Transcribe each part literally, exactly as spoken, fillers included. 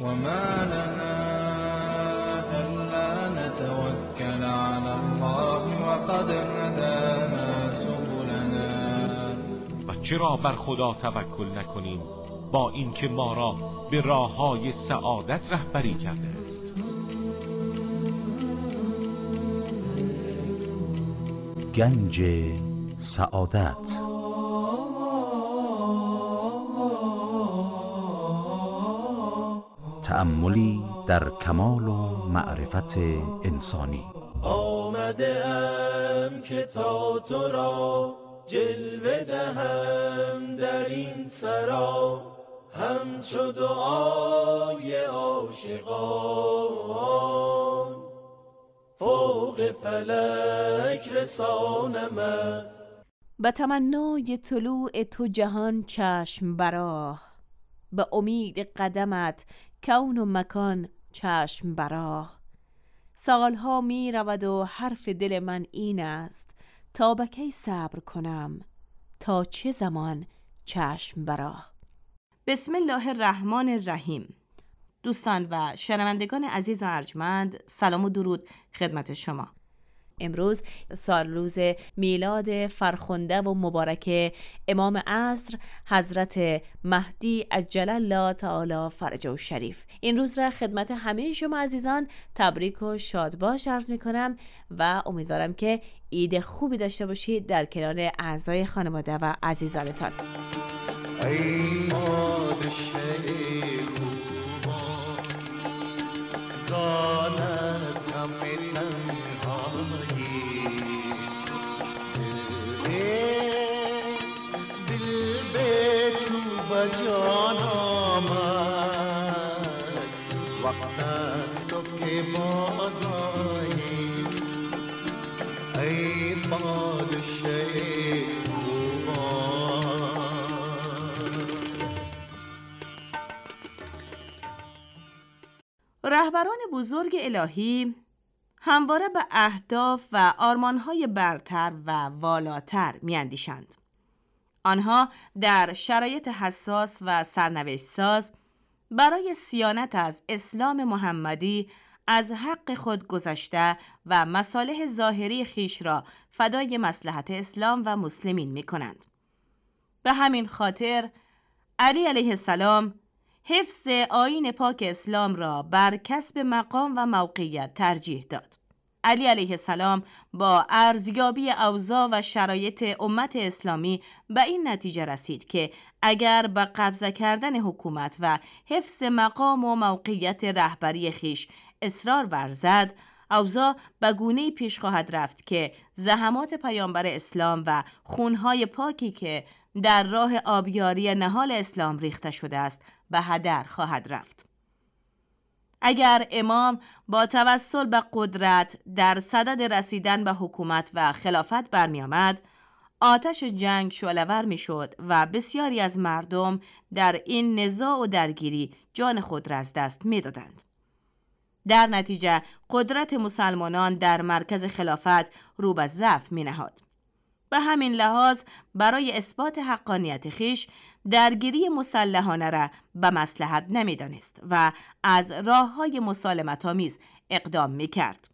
وما لنا ألا نتوكل على الله وقد هدانا سبلنا. و چرا بر خدا توکل نکنیم با اینکه ما را به راه‌های سعادت رهبری کرده است. گنج سعادت. تأملی در کمال و معرفت انسانی. آمده ام که تا تو را جلوه دهم در این سرا، همچو دعای عاشقان فوق فلک رسانمت. به تمنای طلوع تو جهان چشم براه، به امید قدمت کون و مکان چشم براه. سالها می رود و حرف دل من این است، تا به کی صبر کنم، تا چه زمان چشم براه. بسم الله الرحمن الرحیم. دوستان و شنوندگان عزیز و ارجمند، سلام و درود خدمت شما. امروز سال روز میلاد فرخنده و مبارک امام عصر حضرت مهدی عجل الله تعالی فرجه شریف. این روز را خدمت همه شما عزیزان تبریک و شادباش عرض می کنم و امیدوارم که عید خوبی داشته باشید در کنار اعضای خانواده و عزیزانتان. ای پادشه خوبان دان از غم تنهایی، دل به تو به جان آمد، وقت است تو که باز آیی. ای پادشه رهبران بزرگ الهی همواره به اهداف و آرمانهای برتر و والاتر می‌اندیشند. آنها در شرایط حساس و سرنوشت ساز برای صیانت از اسلام محمدی از حق خود گذشته و مصالح ظاهری خیش را فدای مصلحت اسلام و مسلمین می‌کنند. به همین خاطر علی علیه السلام حفظ آیین پاک اسلام را بر کسب مقام و موقعیت ترجیح داد. علی علیه السلام با ارزیابی اوضاع و شرایط امت اسلامی به این نتیجه رسید که اگر به قبضه کردن حکومت و حفظ مقام و موقعیت رهبری خیش اصرار ورزد، اوضاع به گونه‌ای پیش خواهد رفت که زحمات پیامبر اسلام و خونهای پاکی که در راه آبیاری نهال اسلام ریخته شده است به هدر خواهد رفت. اگر امام با توسل به قدرت در صدد رسیدن به حکومت و خلافت برمی آمد، آتش جنگ شعله‌ور می شد و بسیاری از مردم در این نزاع و درگیری جان خود را از دست می دادند. در نتیجه قدرت مسلمانان در مرکز خلافت رو به ضعف می نهاد. به همین لحاظ برای اثبات حقانیت خیش درگیری مسلحانه را به مصلحت نمی دانست و از راه‌های مسالمت‌آمیز اقدام می کرد.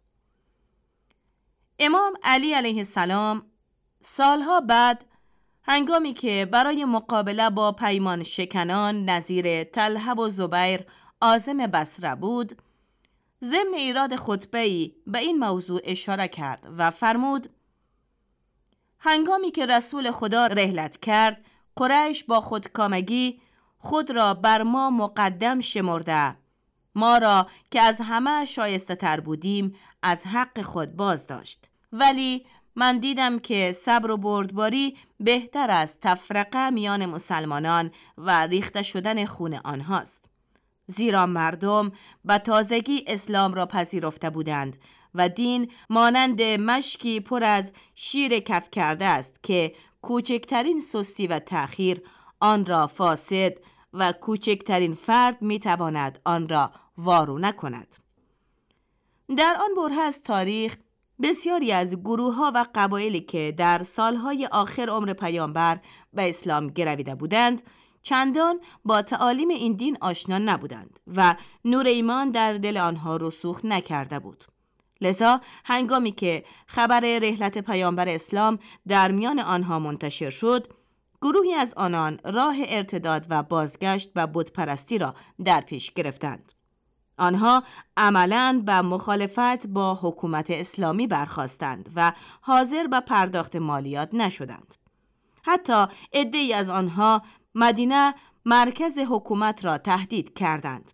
امام علی علیه السلام سالها بعد هنگامی که برای مقابله با پیمان شکنان نظیر طلحه و زبیر عازم بصره بود، ضمن ایراد خطبه‌ای به این موضوع اشاره کرد و فرمود: هنگامی که رسول خدا رحلت کرد، قریش با خودکامگی خود را بر ما مقدم شمرده، ما را که از همه شایسته تر بودیم از حق خود باز داشت. ولی من دیدم که صبر و بردباری بهتر از تفرقه میان مسلمانان و ریخته شدن خون آنهاست، زیرا مردم به تازگی اسلام را پذیرفته بودند و دین مانند مشکی پر از شیر کف کرده است که کوچکترین سستی و تأخیر آن را فاسد و کوچکترین فرد میتواند آن را وارونه کند. در آن بره از تاریخ بسیاری از گروه‌ها و قبایلی که در سالهای آخر عمر پیامبر به اسلام گرویده بودند، چندان با تعالیم این دین آشنا نبودند و نور ایمان در دل آنها رسوخ نکرده بود. لذا هنگامی که خبر رحلت پیامبر اسلام در میان آنها منتشر شد، گروهی از آنان راه ارتداد و بازگشت و بتپرستی را در پیش گرفتند. آنها عملاً به مخالفت با حکومت اسلامی برخاستند و حاضر به پرداخت مالیات نشدند. حتی عده‌ای از آنها مدینه مرکز حکومت را تهدید کردند.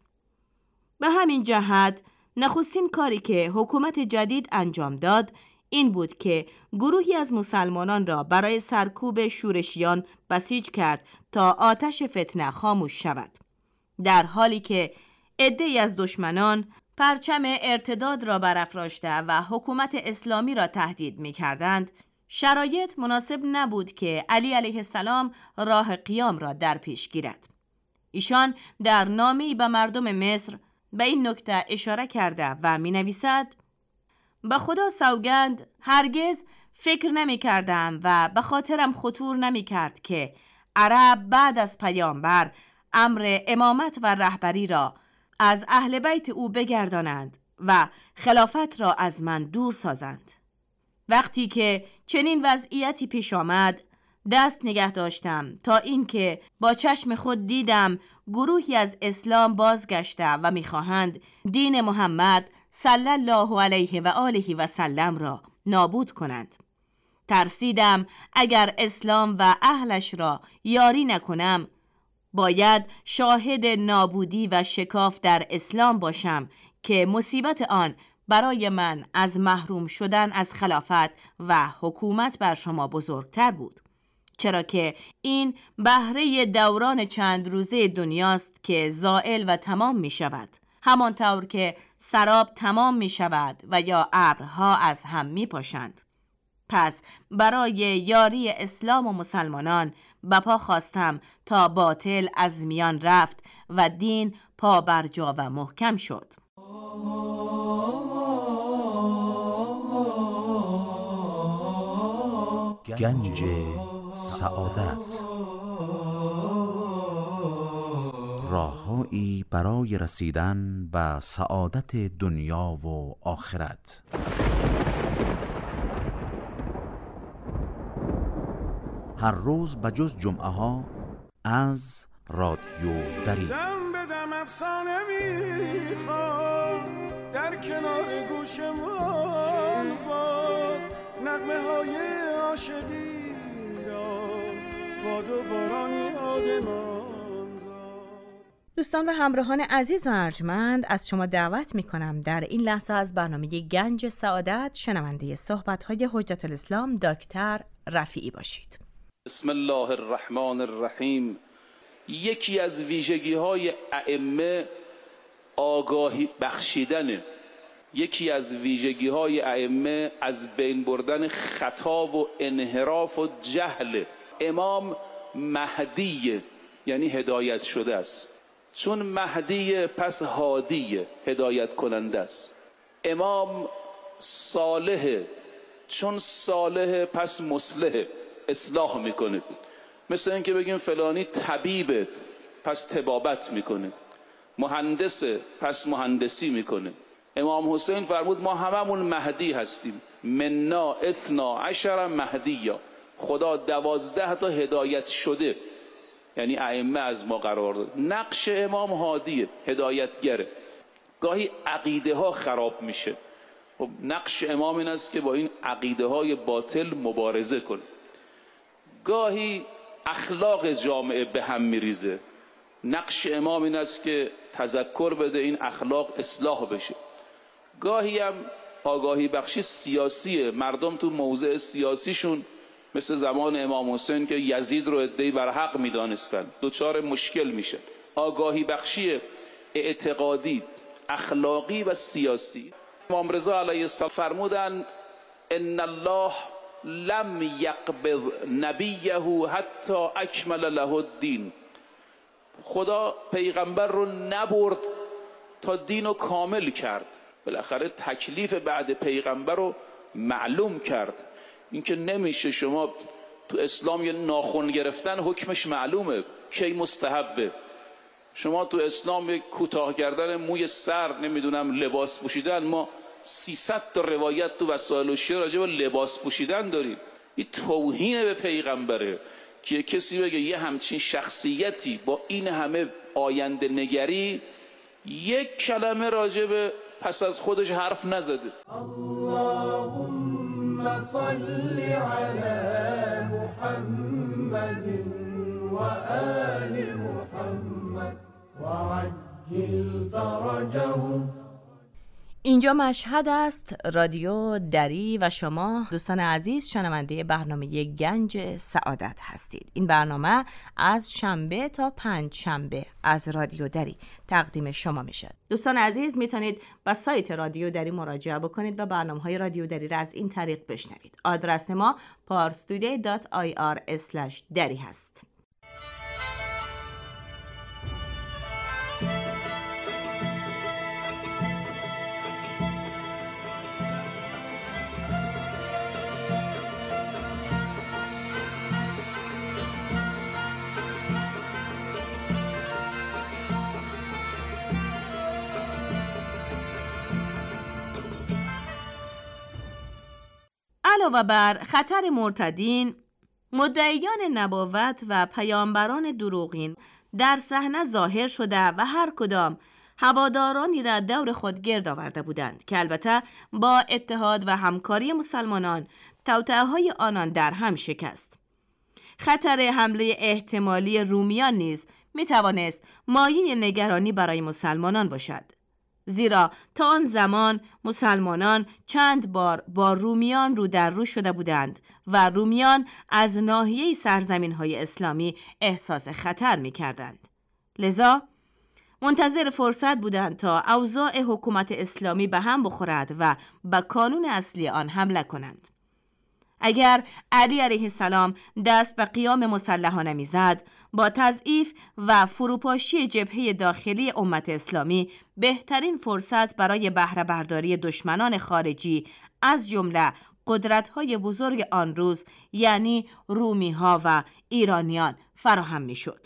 به همین جهت نخستین کاری که حکومت جدید انجام داد این بود که گروهی از مسلمانان را برای سرکوب شورشیان بسیج کرد تا آتش فتنه خاموش شود. در حالی که عده‌ای از دشمنان پرچم ارتداد را برافراشته و حکومت اسلامی را تهدید می‌کردند، شرایط مناسب نبود که علی علیه السلام راه قیام را در پیش گیرد. ایشان در نامه‌ای به مردم مصر به این نکته اشاره کرده و می‌نویسد: به خدا سوگند هرگز فکر نمی کردم و به خاطرم خطور نمی کرد که عرب بعد از پیامبر امر امامت و رهبری را از اهل بیت او بگردانند و خلافت را از من دور سازند. وقتی که چنین وضعیتی پیش آمد دست نگه داشتم تا اینکه با چشم خود دیدم گروهی از اسلام بازگشته و می‌خواهند دین محمد صلی الله علیه و آله و سلم را نابود کنند. ترسیدم اگر اسلام و اهلش را یاری نکنم باید شاهد نابودی و شکاف در اسلام باشم که مصیبت آن برای من از محروم شدن از خلافت و حکومت بر شما بزرگتر بود، چرا که این بهره دوران چند روزه دنیاست که زائل و تمام می شود، همانطور که سراب تمام می شود و یا ابرها از هم می پاشند. پس برای یاری اسلام و مسلمانان بپا خواستم تا باطل از میان رفت و دین پا برجا و محکم شد. گنج سعادت، راههایی برای رسیدن به سعادت دنیا و آخرت. هر روز بجز جمعه ها از رادیو دری دم به دم افسانه میخواد در کنار گوشمان باد، نغمه های عاشقی را باد و باران یادمان. دوستان و همراهان عزیز و ارجمند، از شما دعوت می کنم در این لحظه از برنامه گنج سعادت شنونده صحبت‌های حجت الاسلام دکتر رفیعی باشید. بسم الله الرحمن الرحیم. یکی از ویژگی های ائمه آگاهی بخشیدنه. یکی از ویژگی های ائمه از بین بردن خطا و انحراف و جهل. امام مهدیه، یعنی هدایت شده است. چون مهدیه پس هادیه، هدایت کننده است. امام صالحه، چون صالحه پس مصلحه، اصلاح میکنه. مثل اینکه بگیم فلانی طبیبه پس طبابت میکنه، مهندسه پس مهندسی میکنه. امام حسین فرمود ما هممون مهدی هستیم، منا اثنا عشر مهدیا، خدا دوازده تا هدایت شده، یعنی ائمه از ما قرار داد. نقش امام هادیه، هدایتگره. گاهی عقیده ها خراب میشه، خب نقش امام این است که با این عقیده های باطل مبارزه کنه. گاهی اخلاق جامعه به هم میریزه، نقش امام این است که تذکر بده این اخلاق اصلاح بشه. گاهی هم آگاهی بخشی سیاسیه، مردم تو موضع سیاسیشون مثل زمان امام حسین که یزید رو ادعی بر حق میدانستن دوچار مشکل میشه. آگاهی بخشی اعتقادی، اخلاقی و سیاسی. امام رضا علیه السلام فرمودن ان الله لم یقبض نبیه حتی اکمل له الدین. خدا پیغمبر رو نبرد تا دین رو کامل کرد. بالاخره تکلیف بعد پیغمبر رو معلوم کرد. اینکه نمیشه شما تو اسلام یه ناخن گرفتن حکمش معلومه، کی مستحبه. شما تو اسلام یک کوتاه کردن موی سر، نمیدونم لباس پوشیدن، ما سیصد تا روایت تو وسائل الشیعه راجع به لباس پوشیدن داریم. این توهین به پیغمبره که کسی بگه یه همچین شخصیتی با این همه آینده نگری یک کلمه راجع به پس از خودش حرف نزده. اللهم صل علی محمد و آل محمد و عجل فرجهم. اینجا مشهد است، رادیو دری و شما دوستان عزیز شنونده برنامه گنج سعادت هستید. این برنامه از شنبه تا پنج شنبه از رادیو دری تقدیم شما میشه. دوستان عزیز میتونید به سایت رادیو دری مراجعه بکنید و برنامه‌های رادیو دری را از این طریق بشنوید. آدرس ما parstoday دات آی آر اسلش دری هست. علاوه بر خطر مرتدین، مدعیان نبوت و پیامبران دروغین در صحنه ظاهر شده و هر کدام هوادارانی را دور خود گرد آورده بودند که البته با اتحاد و همکاری مسلمانان توطئه‌های آنان در هم شکست. خطر حمله احتمالی رومیان نیز می توانست مایه نگرانی برای مسلمانان باشد، زیرا تا آن زمان مسلمانان چند بار با رومیان رو در رو شده بودند و رومیان از ناحیه سرزمین‌های اسلامی احساس خطر می‌کردند. لذا منتظر فرصت بودند تا اوضاع حکومت اسلامی به هم بخورد و به کانون اصلی آن حمله کنند. اگر علی علیه السلام دست به قیام مسلحانه می‌زد، با تضعیف و فروپاشی جبهه داخلی امت اسلامی بهترین فرصت برای بهره برداری دشمنان خارجی از جمله قدرت‌های بزرگ آن روز یعنی رومی‌ها و ایرانیان فراهم می‌شد.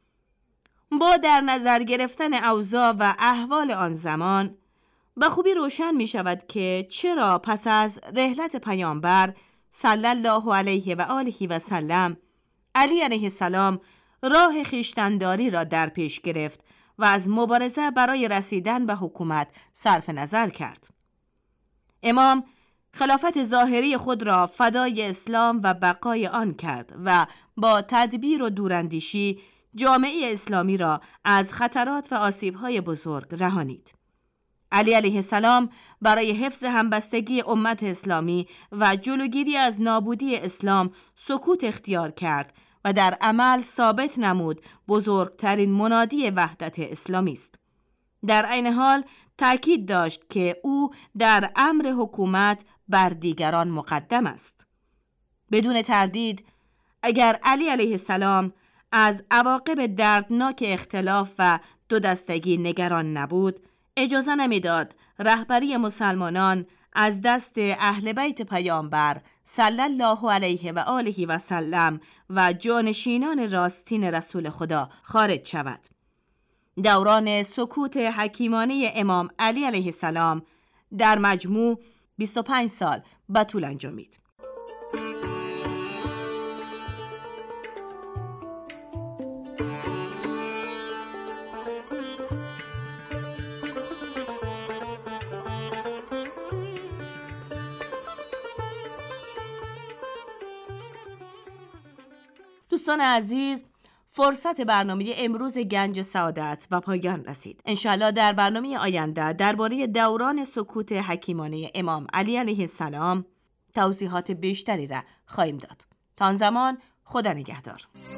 با در نظر گرفتن اوضاع و احوال آن زمان به خوبی روشن می‌شود که چرا پس از رحلت پیامبر صلی الله علیه و آله و سلم علی علیه السلام راه خویشتن‌داری را در پیش گرفت و از مبارزه برای رسیدن به حکومت صرف نظر کرد. امام خلافت ظاهری خود را فدای اسلام و بقای آن کرد و با تدبیر و دوراندیشی جامعه اسلامی را از خطرات و آسیب‌های بزرگ رهانید. علی علیه السلام برای حفظ همبستگی امت اسلامی و جلوگیری از نابودی اسلام سکوت اختیار کرد و در عمل ثابت نمود بزرگترین منادی وحدت اسلامی است. در عین حال تأکید داشت که او در امر حکومت بر دیگران مقدم است. بدون تردید اگر علی علیه السلام از عواقب دردناک اختلاف و دو دستگی نگران نبود، اجازه نمیداد رهبری مسلمانان از دست اهل بیت پیامبر صلی الله علیه و آله و سلم و جانشینان راستین رسول خدا خارج شود. دوران سکوت حکیمانه امام علی علیه السلام در مجموع بیست و پنج سال به طول انجامید. دوستان عزیز، فرصت برنامه امروز گنج سعادت به پایان رسید. انشالله در برنامه آینده درباره دوران سکوت حکیمانه امام علی علیه السلام توضیحات بیشتری را خواهیم داد. تا آن زمان خدا نگهدار.